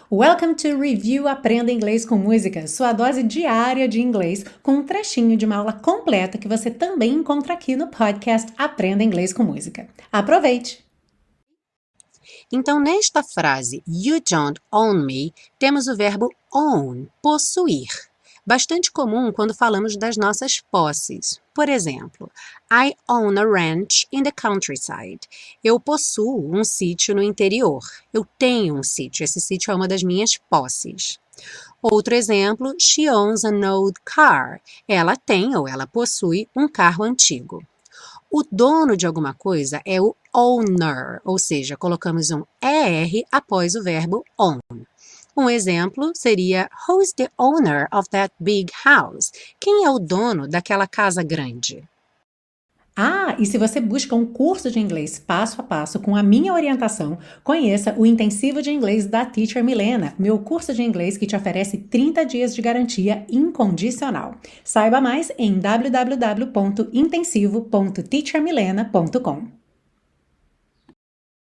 Welcome to Review Aprenda Inglês com Música, sua dose diária de inglês, com um trechinho de uma aula completa que você também encontra aqui no podcast Aprenda Inglês com Música. Aproveite! Então, nesta frase, you don't own me, temos o verbo own, possuir. Bastante comum quando falamos das nossas posses. Por exemplo, I own a ranch in the countryside. Eu possuo um sítio no interior. Eu tenho um sítio. Esse sítio é uma das minhas posses. Outro exemplo, she owns an old car. Ela tem ou ela possui um carro antigo. O dono de alguma coisa é o owner, ou seja, colocamos um ER após o verbo own. Um exemplo seria Who's the owner of that big house? Quem é o dono daquela casa grande? E se você busca um curso de inglês passo a passo com a minha orientação, conheça o Intensivo de Inglês da Teacher Milena, meu curso de inglês que te oferece 30 dias de garantia incondicional. Saiba mais em www.intensivo.teachermilena.com.